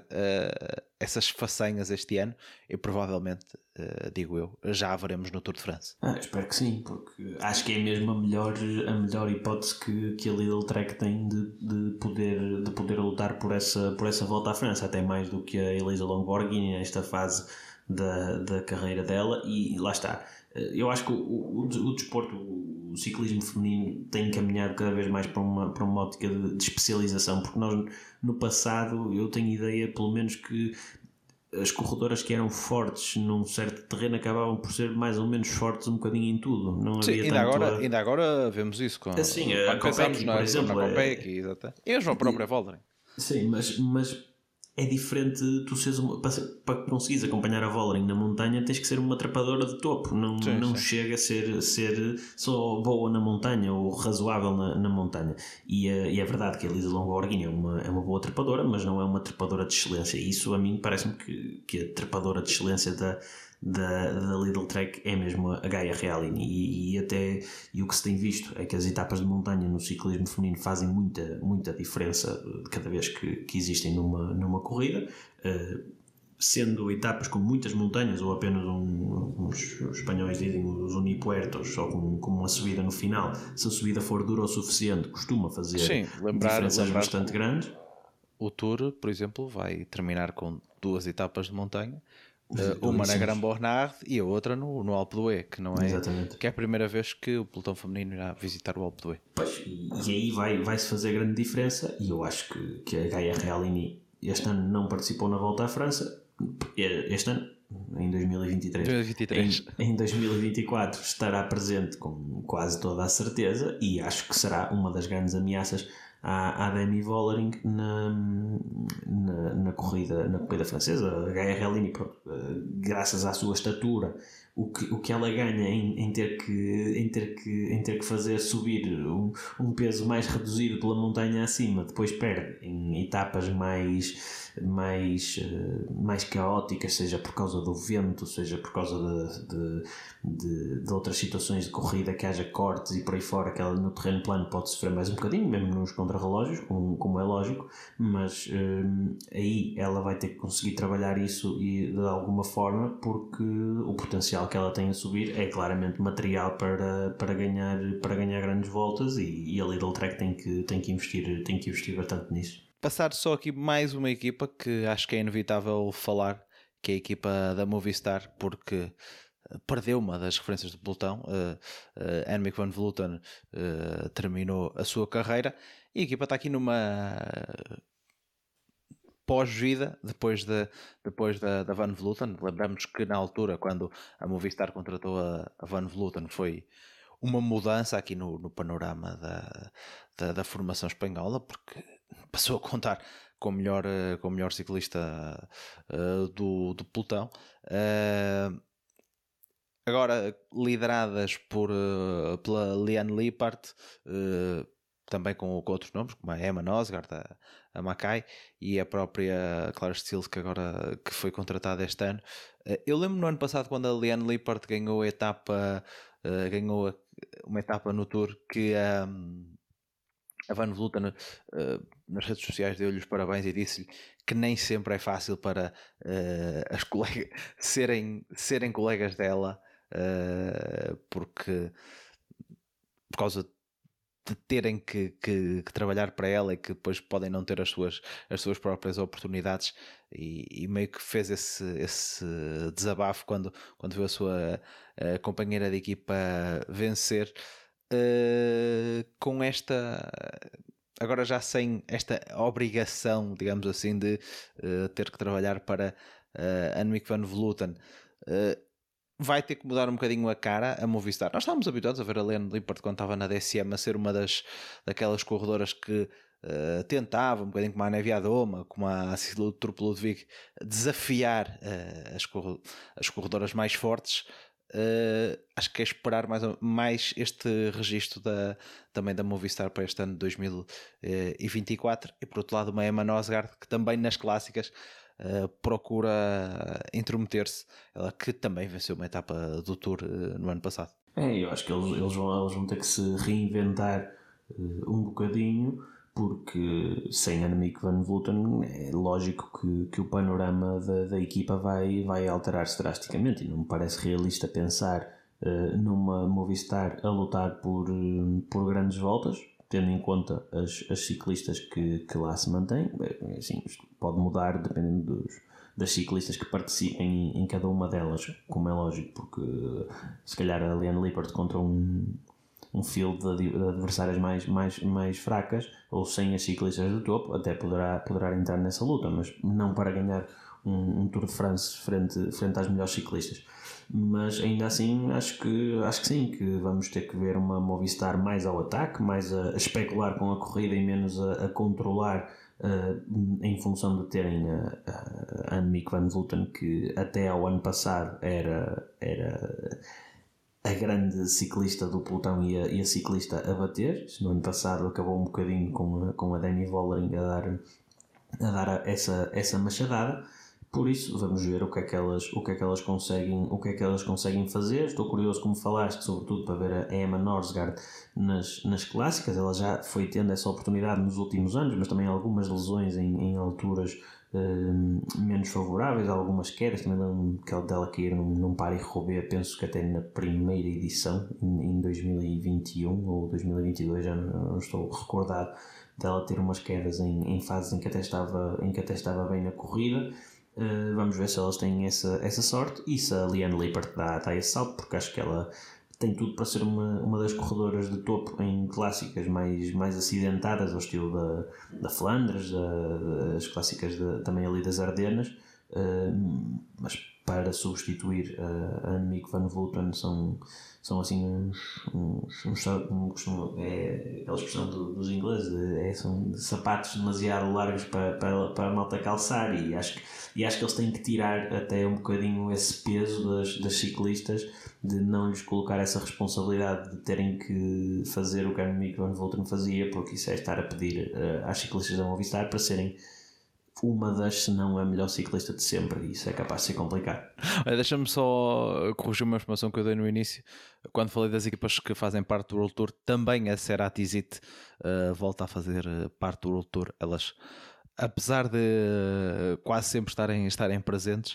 [SPEAKER 2] essas façanhas este ano e provavelmente, uh, digo eu, já a veremos no Tour de France.
[SPEAKER 3] Ah, espero que sim, porque acho que é mesmo a melhor, a melhor hipótese que, que a Lidl Trek tem de, de, poder, de poder lutar por essa, por essa volta à França, até mais do que a Elisa Longo-Borghini nesta fase da, da carreira dela. E lá está, eu acho que o, o, o desporto, o ciclismo feminino tem caminhado cada vez mais para uma, para uma ótica de, de especialização, porque nós no passado, eu tenho ideia pelo menos que as corredoras que eram fortes num certo terreno acabavam por ser mais ou menos fortes um bocadinho em tudo. Não
[SPEAKER 2] Sim,
[SPEAKER 3] havia
[SPEAKER 2] ainda,
[SPEAKER 3] tanto
[SPEAKER 2] agora,
[SPEAKER 3] a...
[SPEAKER 2] ainda agora vemos isso com,
[SPEAKER 3] assim, a
[SPEAKER 2] pensamos
[SPEAKER 3] Kopecky,
[SPEAKER 2] na,
[SPEAKER 3] por exemplo,
[SPEAKER 2] na
[SPEAKER 3] é...
[SPEAKER 2] Kopecky, exato. E a própria Vollering.
[SPEAKER 3] Sim, mas, mas é diferente tu seres uma, para, para conseguires acompanhar a Vollering na montanha tens que ser uma trepadora de topo, não,
[SPEAKER 2] sim,
[SPEAKER 3] não
[SPEAKER 2] sim.
[SPEAKER 3] chega a ser, ser só boa na montanha ou razoável na, na montanha. E, e é verdade que a Elisa Longo-Borghini é uma, é uma boa trepadora, mas não é uma trepadora de excelência. E isso a mim parece-me que, que a trepadora de excelência da Da, da Lidl Trek é mesmo a Gaia Realini, e, e até e o que se tem visto é que as etapas de montanha no ciclismo feminino fazem muita, muita diferença de cada vez que, que existem numa, numa corrida, uh, sendo etapas com muitas montanhas ou apenas um, uns os espanhóis dizem os unipuertos, só com, com uma subida no final. Se a subida for dura o suficiente, costuma fazer
[SPEAKER 2] Sim, lembrar,
[SPEAKER 3] diferenças
[SPEAKER 2] lembrar
[SPEAKER 3] bastante grandes.
[SPEAKER 2] O Tour, por exemplo, vai terminar com duas etapas de montanha. Uh, uma na Grand Bornard e a outra no, no Alpe d'Huez, que não é,
[SPEAKER 3] Exatamente.
[SPEAKER 2] que é a primeira vez que o pelotão feminino irá visitar o Alpe d'Huez.
[SPEAKER 3] Pois, e, e aí vai, vai-se fazer grande diferença, e eu acho que, que a Gaia Realini este ano não participou na Volta à França, este ano, em dois mil e vinte e três,
[SPEAKER 2] dois mil e vinte e três.
[SPEAKER 3] Em, em dois mil e vinte e quatro estará presente com quase toda a certeza, e acho que será uma das grandes ameaças à, à Demi Vollering na, na, na, corrida, na corrida francesa. A Gaia Relini, graças à sua estatura, o que, o que ela ganha em, em, ter que, em, ter que, em ter que fazer subir um, um peso mais reduzido pela montanha acima, depois perde em etapas mais, mais, mais caóticas, seja por causa do vento, seja por causa de, de, de, de outras situações de corrida, que haja cortes e por aí fora, que ela no terreno plano pode sofrer mais um bocadinho, mesmo nos contrarrelógios, como, como é lógico, mas hum, aí ela vai ter que conseguir trabalhar isso e, de alguma forma, porque o potencial que ela tem a subir é claramente material para, para, ganhar, para ganhar grandes voltas, e, e a Lidl Trek tem que, tem, que investir, tem que investir bastante nisso.
[SPEAKER 2] Passar só aqui mais uma equipa que acho que é inevitável falar, que é a equipa da Movistar, porque perdeu uma das referências do pelotão. uh, uh, Annemiek van Vleuten uh, terminou a sua carreira e a equipa está aqui numa pós-vida depois, de, depois da, da Van Vleuten. Lembramos que na altura, quando a Movistar contratou a, a Van Vleuten, foi uma mudança aqui no, no panorama da, da, da formação espanhola, porque passou a contar com o melhor, com o melhor ciclista uh, do, do pelotão. Uh, agora lideradas por, uh, pela Liane Lippert, uh, também com, com outros nomes, como a Emma Nosgard, a, a Mackay e a própria Clara Stills, que agora que foi contratada este ano. Uh, eu lembro no ano passado, quando a Liane Lippert ganhou a etapa, uh, ganhou a, uma etapa no Tour, que um, a Van Vleuten uh, nas redes sociais deu-lhe os parabéns e disse-lhe que nem sempre é fácil para uh, as colegas serem, serem colegas dela, uh, porque por causa de terem que, que, que trabalhar para ela e que depois podem não ter as suas, as suas próprias oportunidades, e, e meio que fez esse, esse desabafo quando, quando viu a sua a companheira de equipa vencer. Uh, com esta, agora já sem esta obrigação, digamos assim, de uh, ter que trabalhar para uh, Annemiek van Vleuten, uh, vai ter que mudar um bocadinho a cara a Movistar. Nós estávamos habituados a ver a Liane Lippert, quando estava na D S M, a ser uma das daquelas corredoras que uh, tentava, um bocadinho como a Nevia Doma, como a Cecilia Trupp Ludwig, desafiar uh, as, corre- as corredoras mais fortes. Uh, acho que é esperar mais, mais este registro da, também da Movistar para este ano de dois mil e vinte e quatro. E por outro lado, uma Emma Nosgard, que também nas clássicas uh, procura intrometer-se, ela que também venceu uma etapa do Tour uh, no ano passado.
[SPEAKER 3] É, eu acho que eles, eles, vão, eles vão ter que se reinventar uh, um bocadinho, porque sem Annemiek van Vleuten é lógico que, que o panorama da, da equipa vai, vai alterar-se drasticamente, e não me parece realista pensar uh, numa Movistar a lutar por, uh, por grandes voltas, tendo em conta as, as ciclistas que, que lá se mantêm. Assim, isto pode mudar dependendo dos, das ciclistas que participem em, em cada uma delas, como é lógico, porque se calhar a Liane Lippert contra um um field de adversárias mais, mais, mais fracas, ou sem as ciclistas do topo, até poderá, poderá entrar nessa luta, mas não para ganhar um, um Tour de France frente, frente às melhores ciclistas. Mas ainda assim acho que, acho que sim, que vamos ter que ver uma Movistar mais ao ataque, mais a, a especular com a corrida e menos a, a controlar, uh, em função de terem a, a Annemiek van Vleuten, que até ao ano passado era... era a grande ciclista do pelotão e a, e a ciclista a bater. No ano passado acabou um bocadinho com a, com a Demi Vollering a dar, a dar essa, essa machadada. Por isso vamos ver o que é que elas, o que é que elas conseguem, o que é que elas conseguem fazer. Estou curioso, como falaste, sobretudo para ver a Emma Nosgard nas, nas clássicas. Ela já foi tendo essa oportunidade nos últimos anos, mas também algumas lesões em, em alturas Uh, menos favoráveis, algumas quedas também, aquela dela cair num, num Paris-Roubaix, penso que até na primeira edição em, em dois mil e vinte e um ou dois mil e vinte e dois, já não, não estou recordado, dela ter umas quedas em, em fases em que até estava, em que até estava bem na corrida. Uh, vamos ver se elas têm essa, essa sorte e se a Liane Lippert dá, dá esse salto, porque acho que ela tem tudo para ser uma, uma das corredoras de topo em clássicas mais, mais acidentadas, ao estilo da, da Flandres, da, das clássicas de, também ali das Ardenas, uh, mas para substituir a, a Annemiek van Vleuten são, são assim uns, uns, uns, uns é aquela expressão do, dos ingleses, é, são sapatos demasiado largos para, para, para a malta calçar, e acho, que, e acho que eles têm que tirar até um bocadinho esse peso das, das ciclistas, de não lhes colocar essa responsabilidade de terem que fazer o que a Annemiek van Vleuten fazia, porque isso é estar a pedir uh, às ciclistas da Movistar para serem uma das, se não a melhor ciclista de sempre, e isso é capaz de ser complicado.
[SPEAKER 2] Deixa-me só corrigir uma informação que eu dei no início, quando falei das equipas que fazem parte do World Tour. Também a Ceratizit uh, volta a fazer parte do World Tour. Elas, apesar de quase sempre estarem, estarem presentes,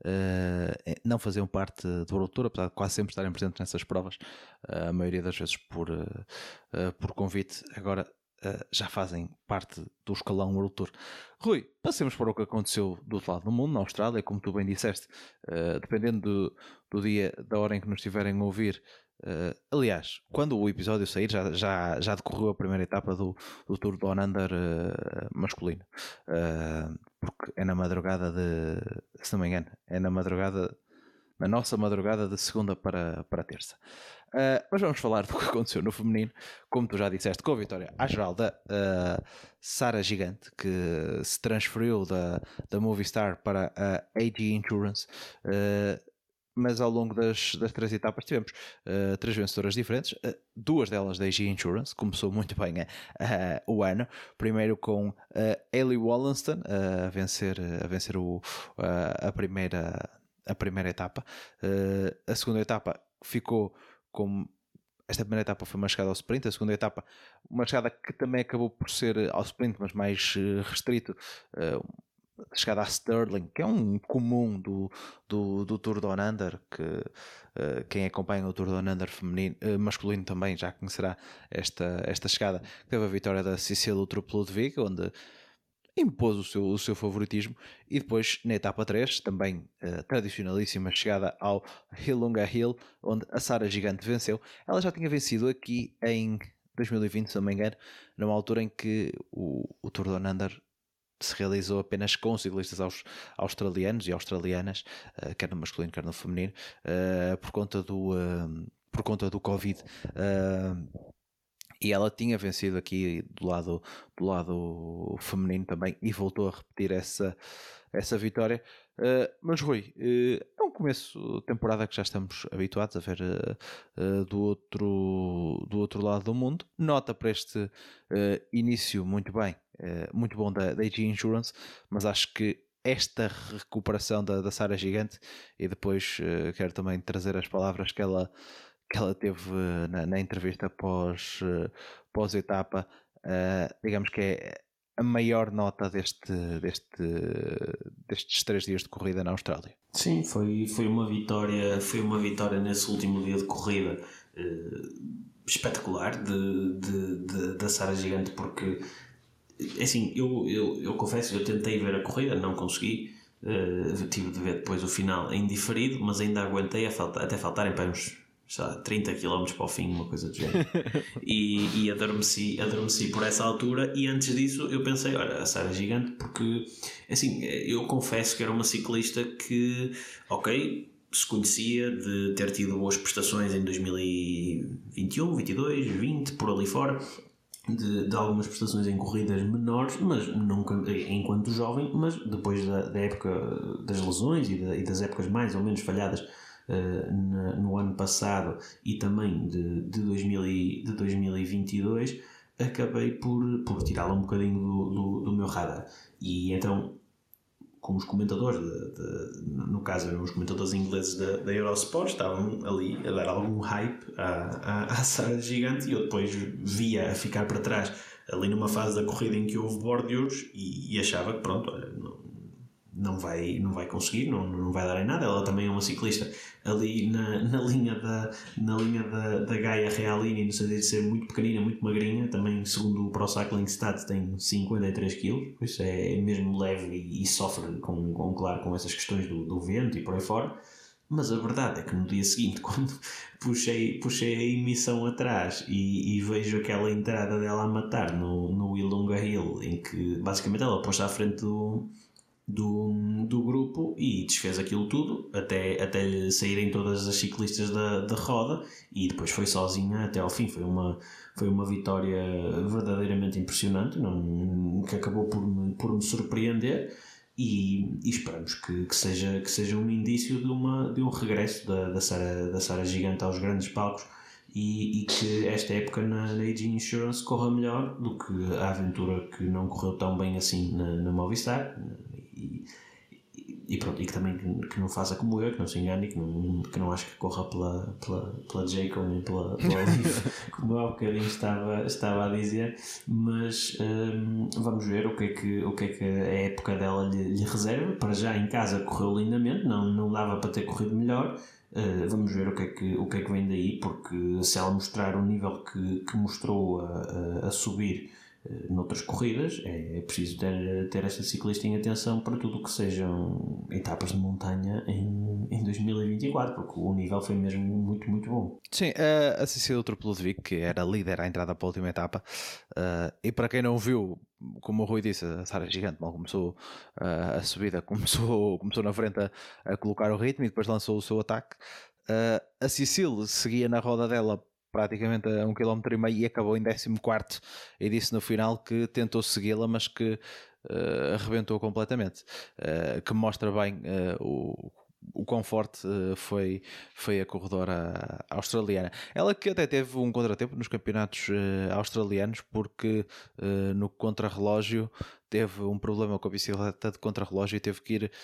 [SPEAKER 2] uh, não faziam parte do World Tour, apesar de quase sempre estarem presentes nessas provas, uh, a maioria das vezes por, uh, uh, por convite. Agora Uh, já fazem parte do escalão World Tour. Rui, passemos para o que aconteceu do outro lado do mundo, na Austrália, como tu bem disseste, uh, dependendo do, do dia, da hora em que nos estiverem a ouvir. Uh, aliás, quando o episódio sair, já, já, já decorreu a primeira etapa do, do Tour Down Under uh, masculino, uh, porque é na madrugada de, se não me engano, é na madrugada, na nossa madrugada de segunda para, para terça. Uh, mas vamos falar do que aconteceu no feminino, como tu já disseste, com a vitória à geral da uh, Sara Gigante, que se transferiu da, da Movistar para a A G Insurance. Uh, mas ao longo das, das três etapas tivemos uh, três vencedoras diferentes, uh, duas delas da A G Insurance. Começou muito bem uh, uh, o ano, primeiro com uh, Hayley Wallenstein uh, a vencer, a, vencer o, uh, a, primeira, a primeira etapa. Uh, a segunda etapa ficou como... Esta primeira etapa foi uma chegada ao sprint, a segunda etapa uma chegada que também acabou por ser ao sprint, mas mais uh, restrito, uh, chegada a Stirling, que é um comum do, do, do Tour Down Under, que uh, quem acompanha o Tour Down Under feminino, uh, masculino também já conhecerá esta, esta chegada, que teve a vitória da Cecília Truplo-Ludwig, onde impôs o seu, o seu favoritismo. E depois na etapa três, também uh, tradicionalíssima chegada ao Hilunga Hill, onde a Sara Gigante venceu. Ela já tinha vencido aqui em dois mil e vinte, se não me engano, numa altura em que o, o Tour Down Under se realizou apenas com ciclistas aus, australianos e australianas, uh, quer no masculino, quer no feminino, uh, por conta do uh, por conta do Covid. Uh, E ela tinha vencido aqui do lado, do lado feminino também, e voltou a repetir essa, essa vitória. Uh, mas Rui, uh, é um começo de temporada que já estamos habituados a ver uh, uh, do, outro, do outro lado do mundo. Nota para este uh, início muito bem, uh, muito bom da, da A G Insurance, mas acho que esta recuperação da, da Sara Gigante, e depois uh, quero também trazer as palavras que ela que ela teve na, na entrevista pós, pós etapa, uh, digamos que é a maior nota deste, deste, destes três dias de corrida na Austrália.
[SPEAKER 3] Sim, foi, foi uma vitória, foi uma vitória nesse último dia de corrida uh, espetacular de, de, de, da Sara Gigante, porque assim, eu, eu, eu confesso, eu tentei ver a corrida, não consegui, uh, tive de ver depois o final em diferido, mas ainda aguentei a falta, até faltarem para uns sei lá, trinta quilómetros para o fim, uma coisa do género. E, e adormeci, adormeci por essa altura. E antes disso eu pensei, olha, a Sara Gigante, porque assim, eu confesso que era uma ciclista que, ok, se conhecia de ter tido boas prestações em dois mil e vinte e um, vinte e dois, vinte, por ali fora, de, de algumas prestações em corridas menores, mas nunca enquanto jovem, mas depois da, da época das lesões e, da, e das épocas mais ou menos falhadas Uh, na, no ano passado e também de, de, dois mil e, de dois mil e vinte e dois, acabei por, por tirá-la um bocadinho do, do, do meu radar. E então, com os comentadores, de, de, no caso eram os comentadores ingleses da, da Eurosport, estavam ali a dar algum hype à, à, à Sara Gigante, e eu depois via a ficar para trás ali numa fase da corrida em que houve bordeaux, e, e achava que pronto, olha, não, não vai, não vai conseguir, não, não vai dar em nada. Ela também é uma ciclista ali na, na linha da, na linha da, da Gaia Realini, no sentido de ser muito pequenina, muito magrinha. Também, segundo o Pro Cycling Stats, tem cinquenta e três quilos, por isso é mesmo leve e, e sofre com, com, claro, com essas questões do, do vento e por aí fora. Mas a verdade é que no dia seguinte, quando puxei, puxei a emissão atrás e, e vejo aquela entrada dela a matar no, no Ilunga Hill, em que basicamente ela pôs à frente do do, do grupo e desfez aquilo tudo até, até lhe saírem todas as ciclistas da, da roda e depois foi sozinha até ao fim. Foi uma, foi uma vitória verdadeiramente impressionante, não, que acabou por me, por me surpreender. E, e esperamos que, que, seja, que seja um indício de, uma, de um regresso da, da, Sara, da Sara Gigante aos grandes palcos e, e que esta época na, na A G Insurance corra melhor do que a aventura que não correu tão bem assim na, na Movistar e, e, e pronto, e que também que, que não faça como eu, que não se engane, que não, que não acho que corra pela, pela, pela Jayco nem pela, pela Olive, como há bocadinho estava, estava a dizer, mas hum, vamos ver o que, é que, o que é que a época dela lhe, lhe reserva. Para já em casa correu lindamente, não, não dava para ter corrido melhor. Uh, vamos ver o que, é que, o que é que vem daí, porque se ela mostrar o nível que, que mostrou a, a, a subir uh, noutras corridas, é, é preciso ter, ter esta ciclista em atenção para tudo o que sejam etapas de montanha em, em dois mil e vinte e quatro, porque o nível foi mesmo muito, muito bom.
[SPEAKER 2] Sim, a, a Cecília Truplovic, que era líder à entrada para a última etapa, uh, e para quem não viu, como o Rui disse, a Sara Gigante mal começou uh, a subida, começou, começou na frente a, a colocar o ritmo e depois lançou o seu ataque. Uh, a Cecília seguia na roda dela praticamente a um quilómetro e meio e acabou em décimo quarto e disse no final que tentou segui-la, mas que uh, arrebentou completamente, uh, que mostra bem uh, o o quão forte uh, foi, foi a corredora australiana. Ela que até teve um contratempo nos campeonatos uh, australianos, porque uh, no contrarrelógio teve um problema com a bicicleta de contrarrelógio e teve que ir,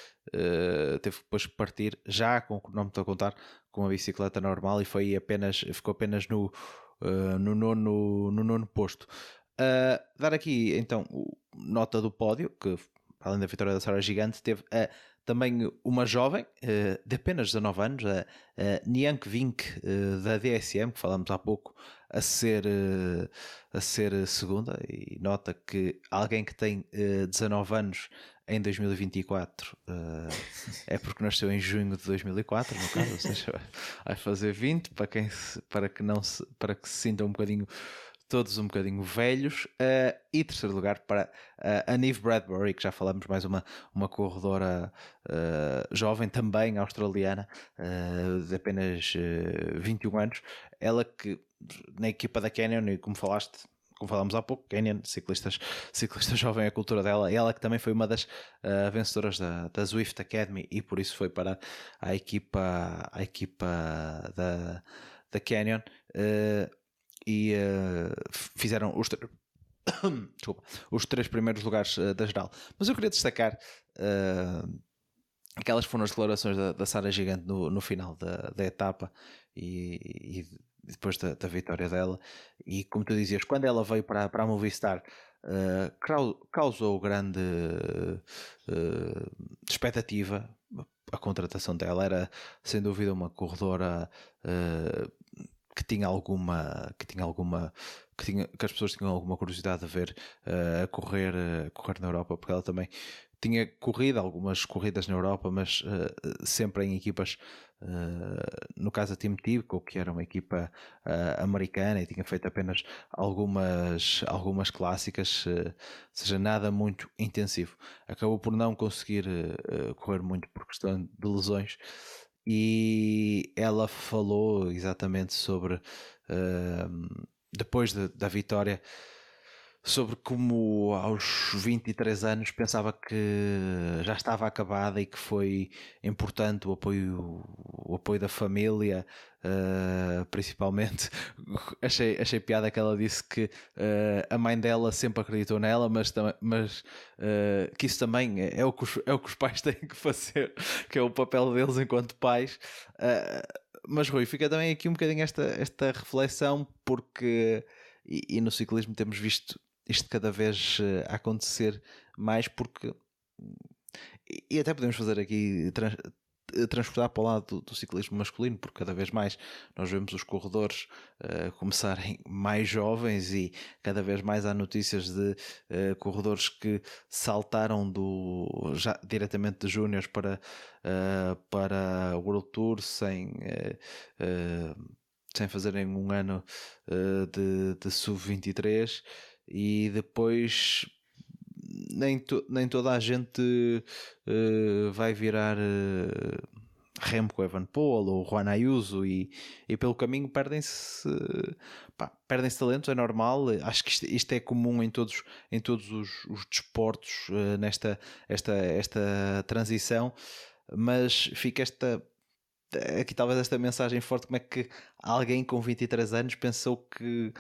[SPEAKER 2] uh, teve que depois partir já com o cronómetro a contar com a bicicleta normal e foi apenas, ficou apenas no, uh, no, nono, no nono posto. Uh, dar aqui então nota do pódio, que além da vitória da Sara Gigante, teve a também uma jovem uh, de apenas dezanove anos, a, a Niank Vink uh, da D S M, que falámos há pouco, a ser, uh, a ser segunda. E nota que alguém que tem uh, dezanove anos em dois mil e vinte e quatro uh, é porque nasceu em junho de dois mil e quatro, no caso, ou seja, vai fazer vinte, para, quem se, para, que não se, para que se sinta um bocadinho todos um bocadinho velhos, uh, e terceiro lugar para uh, a Niamh Bradbury, que já falamos, mais uma, uma corredora uh, jovem, também australiana, uh, de apenas uh, vinte e um anos, ela que na equipa da Canyon, e como falaste, como falámos há pouco, Canyon, ciclistas, ciclista jovem, a cultura dela, ela que também foi uma das uh, vencedoras da, da Zwift Academy e por isso foi para a equipa, a equipa da, da Canyon. Uh, e uh, fizeram os, Desculpa, os três primeiros lugares uh, da geral. Mas eu queria destacar uh, aquelas foram as declarações da, da Sara Gigante no, no final da, da etapa e, e depois da, da vitória dela. E como tu dizias, quando ela veio para, para a Movistar, uh, causou grande uh, expectativa. A contratação dela era sem dúvida uma corredora uh, que tinha alguma que tinha alguma que, tinha, que as pessoas tinham alguma curiosidade de ver uh, a correr uh, correr na Europa, porque ela também tinha corrido algumas corridas na Europa, mas uh, sempre em equipas, uh, no caso a Team Tibco, que era uma equipa uh, americana, e tinha feito apenas algumas, algumas clássicas, uh, ou seja, nada muito intensivo. Acabou por não conseguir uh, correr muito por questão de lesões. E ela falou exatamente sobre, uh, depois de, da vitória, sobre como aos vinte e três anos pensava que já estava acabada e que foi importante o apoio, o apoio da família, uh, principalmente. Achei, achei piada que ela disse que uh, a mãe dela sempre acreditou nela, mas, mas uh, que isso também é, é, o que os, é o que os pais têm que fazer, que é o papel deles enquanto pais. Uh, mas Rui, fica também aqui um bocadinho esta, esta reflexão, porque e, e no ciclismo temos visto isto cada vez a acontecer mais, porque e até podemos fazer aqui trans, transportar para o lado do, do ciclismo masculino, porque cada vez mais nós vemos os corredores uh, começarem mais jovens e cada vez mais há notícias de uh, corredores que saltaram do, já, diretamente de júniores para, uh, para o World Tour sem uh, uh, sem fazerem um ano uh, de, de sub vinte e três. E depois nem, to, nem toda a gente uh, vai virar uh, Remco Evenepoel ou Juan Ayuso e, e pelo caminho perdem-se pá, perdem-se talentos, é normal. Acho que isto, isto é comum em todos, em todos os, os desportos uh, nesta esta, esta transição, mas fica esta aqui talvez esta mensagem forte: como é que alguém com vinte e três anos pensou que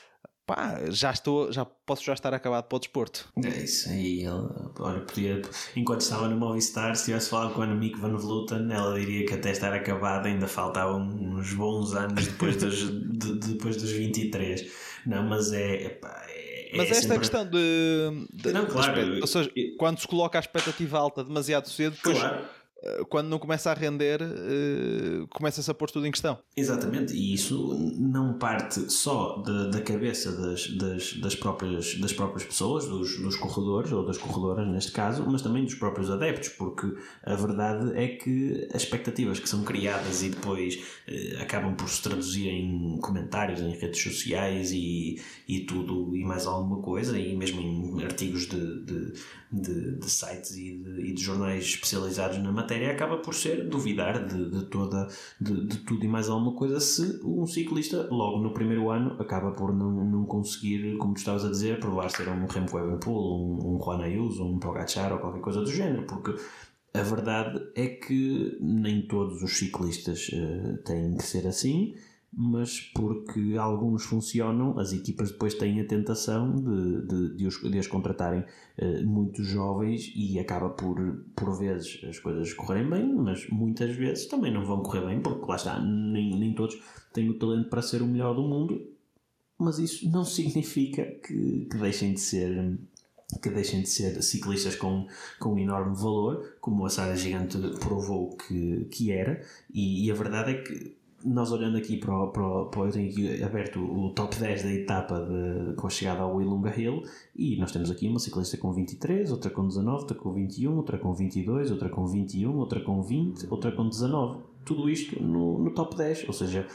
[SPEAKER 2] pá, já estou, já posso já estar acabado para o desporto.
[SPEAKER 3] É isso aí. Ele, olha, podia, enquanto estava no Movistar, se tivesse falado com a Annemiek van Vleuten, ela diria que até estar acabada ainda faltavam uns bons anos depois dos, de, depois dos vinte e três. Não, mas é, epá, é
[SPEAKER 2] mas
[SPEAKER 3] é
[SPEAKER 2] esta
[SPEAKER 3] sempre...
[SPEAKER 2] questão de, de
[SPEAKER 3] não, claro,
[SPEAKER 2] de ou seja,
[SPEAKER 3] eu...
[SPEAKER 2] quando se coloca a expectativa alta demasiado cedo, depois
[SPEAKER 3] claro.
[SPEAKER 2] Quando não começa a render, uh, começa-se a pôr tudo em questão.
[SPEAKER 3] Exatamente, e isso não parte só da, da cabeça das, das, das, próprias, das próprias pessoas, dos, dos corredores ou das corredoras neste caso, mas também dos próprios adeptos, porque a verdade é que as expectativas que são criadas e depois eh, acabam por se traduzir em comentários em redes sociais e, e tudo e mais alguma coisa, e mesmo em artigos de, de, de, de sites e de, e de jornais especializados na matéria, acaba por ser duvidar de, de toda de, de tudo e mais alguma coisa se um ciclista logo no primeiro ano acaba por não, não conseguir, como tu estavas a dizer, provar ser um Remco Evenepoel, um, um Juan Ayuso, um Pogacar ou qualquer coisa do género, porque a verdade é que nem todos os ciclistas uh, têm que ser assim, mas porque alguns funcionam, as equipas depois têm a tentação de, de, de, os, de as contratarem uh, muito jovens, e acaba por, por vezes as coisas correrem bem, mas muitas vezes também não vão correr bem, porque lá está, nem, nem todos têm o talento para ser o melhor do mundo, mas isso não significa que, que deixem de ser... que deixem de ser ciclistas com, com enorme valor, como a Sara Gigante provou que, que era, e, e a verdade é que nós olhando aqui para o, para o, para o eu tenho aqui aberto o top dez da etapa de, com a chegada ao Willunga Hill, e nós temos aqui uma ciclista com vinte e três, outra com dezanove, outra com vinte e um, outra com vinte e dois, outra com vinte e um, outra com vinte, outra com dezanove, tudo isto no, no top dez, ou seja,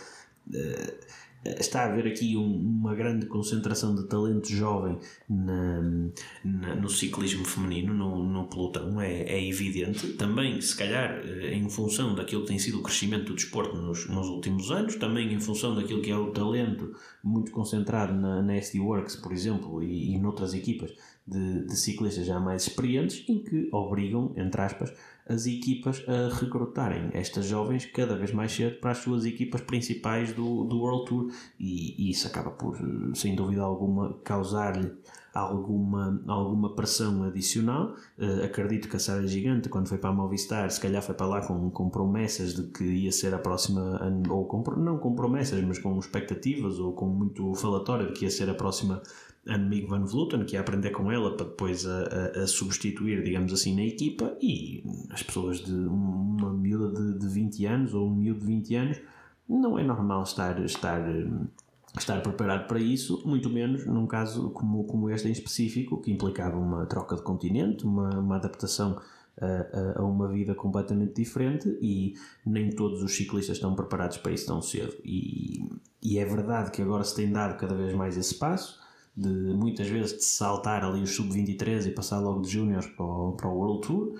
[SPEAKER 3] uh, está a haver aqui um, uma grande concentração de talento jovem na, na, no ciclismo feminino, no, no pelotão, é, é evidente. Também, se calhar, em função daquilo que tem sido o crescimento do desporto nos, nos últimos anos, também em função daquilo que é o talento muito concentrado na, na S D Works, por exemplo, e, e noutras equipas de, de ciclistas já mais experientes, em que obrigam, entre aspas, as equipas a recrutarem estas jovens cada vez mais cedo para as suas equipas principais do, do World Tour, e, e isso acaba por, sem dúvida alguma, causar-lhe alguma, alguma pressão adicional. Uh, acredito que a Sara Gigante, quando foi para a Movistar, se calhar foi para lá com, com promessas de que ia ser a próxima, ou com, não com promessas, mas com expectativas, ou com muito falatório de que ia ser a próxima Annemiek van Vleuten, que ia aprender com ela para depois a, a, a substituir, digamos assim, na equipa, e as pessoas de uma miúda de, de vinte anos ou um miúdo de vinte anos, não é normal estar, estar, estar preparado para isso, muito menos num caso como, como este em específico, que implicava uma troca de continente, uma, uma adaptação a, a uma vida completamente diferente, e nem todos os ciclistas estão preparados para isso tão cedo, e, e é verdade que agora se tem dado cada vez mais esse passo, de muitas vezes de saltar ali os sub vinte e três e passar logo de júniores para o, para o World Tour,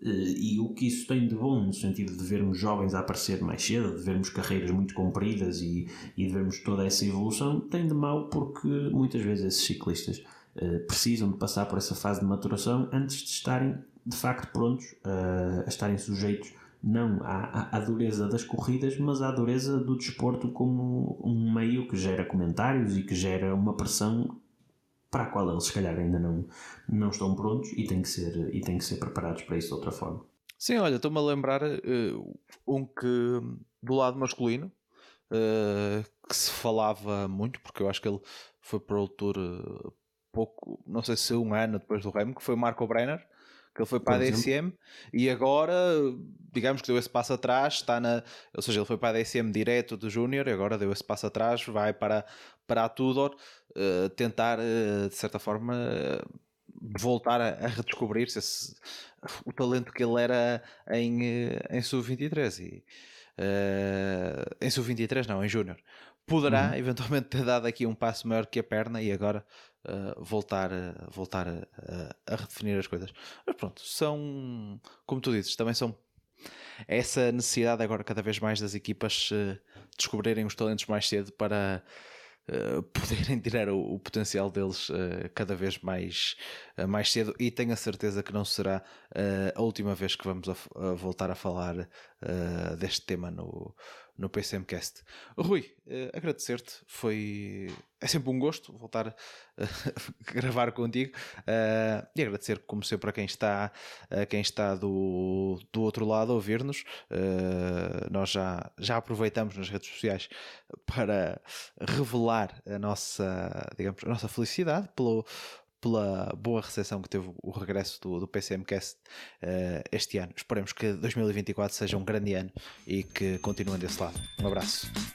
[SPEAKER 3] e o que isso tem de bom no sentido de vermos jovens a aparecer mais cedo, de vermos carreiras muito compridas e, e de vermos toda essa evolução, tem de mau porque muitas vezes esses ciclistas uh, precisam de passar por essa fase de maturação antes de estarem de facto prontos uh, a estarem sujeitos não à, à dureza das corridas, mas à dureza do desporto como um meio que gera comentários e que gera uma pressão para a qual eles se calhar ainda não, não estão prontos, e têm que ser, e têm que ser preparados para isso de outra forma.
[SPEAKER 2] Sim, olha, estou-me a lembrar uh, um que do lado masculino uh, que se falava muito, porque eu acho que ele foi para o Tour uh, pouco, não sei se um ano depois do Remo, que foi o Marco Brenner, que ele foi para Por a D S M, e agora, digamos que deu esse passo atrás, está na, ou seja, ele foi para a D S M direto do Júnior, e agora deu esse passo atrás, vai para, para a Tudor, uh, tentar, uh, de certa forma, uh, voltar a, a redescobrir-se esse, o talento que ele era em, em sub vinte e três, e uh, em sub vinte e três não, em júnior, poderá uhum. eventualmente ter dado aqui um passo maior que a perna e agora uh, voltar, uh, voltar a, a, a redefinir as coisas. Mas pronto, são, como tu dizes, também são essa necessidade agora cada vez mais das equipas uh, descobrirem os talentos mais cedo para uh, poderem tirar o, o potencial deles uh, cada vez mais, uh, mais cedo, e tenho a certeza que não será uh, a última vez que vamos a, a voltar a falar uh, deste tema no, no PCMcast. Rui, uh, agradecer-te, foi... é sempre um gosto voltar a gravar contigo uh, e agradecer como sempre a quem está, a quem está do, do outro lado a ouvir-nos. Uh, nós já, já aproveitamos nas redes sociais para revelar a nossa, digamos, a nossa felicidade pelo, pela boa recepção que teve o regresso do, do PCMcast uh, este ano. Esperemos que dois mil e vinte e quatro seja um grande ano e que continuem desse lado. Um abraço.